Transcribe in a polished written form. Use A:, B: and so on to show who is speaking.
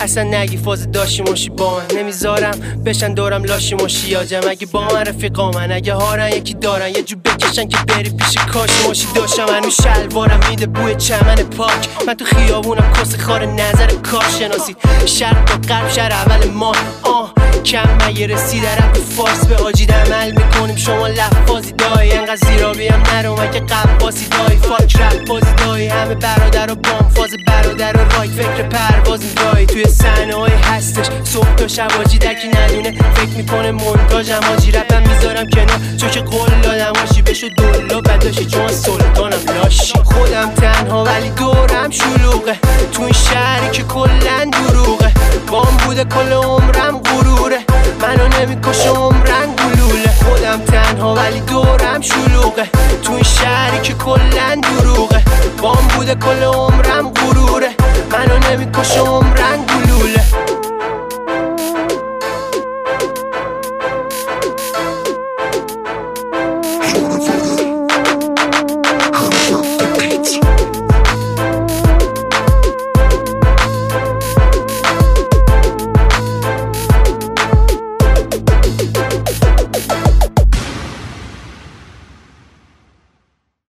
A: اصلا نگی فاز داشی ماشی با من نمیذارم بشن دورم لاشی ماشی یاجم اگه با من رفیقا من اگه هارن یکی دارن یه جو بکشن که بری پیش کاشی ماشی داشتم هنو شلوارم میده بوی چمن پاک من تو خیابونم کس خار نظر کارشناسی شرق تا غرب شهر اول ما کم مگه رسیده رپ فارس به آجید عمل میکنیم شما لفاظی دایی انقدر زیرابی هم نرو مگه قباسی دایی فاک رپ بازی دایی همه برادر و بام فاز برادر و رایت فکر پروازی دایی توی صحنه های هستش صبح تا شب آجی دکی ندونه فکر میکنه مونتاژم آجی رپم میذارم کنار چون که قول دادم آجی بشو دولا بداشی چون سلطانم لاشی خودم تنها ولی دورم شلوغه تو این شهری که کلن دروغه بام بوده کل عمرم غروره منو نمیکشه عمرن گلوله خودم تنها ولی دورم شلوغه تو این شهری که کلن دروغه بام بوده کل عمرم غروره منو نمیکشه عمرن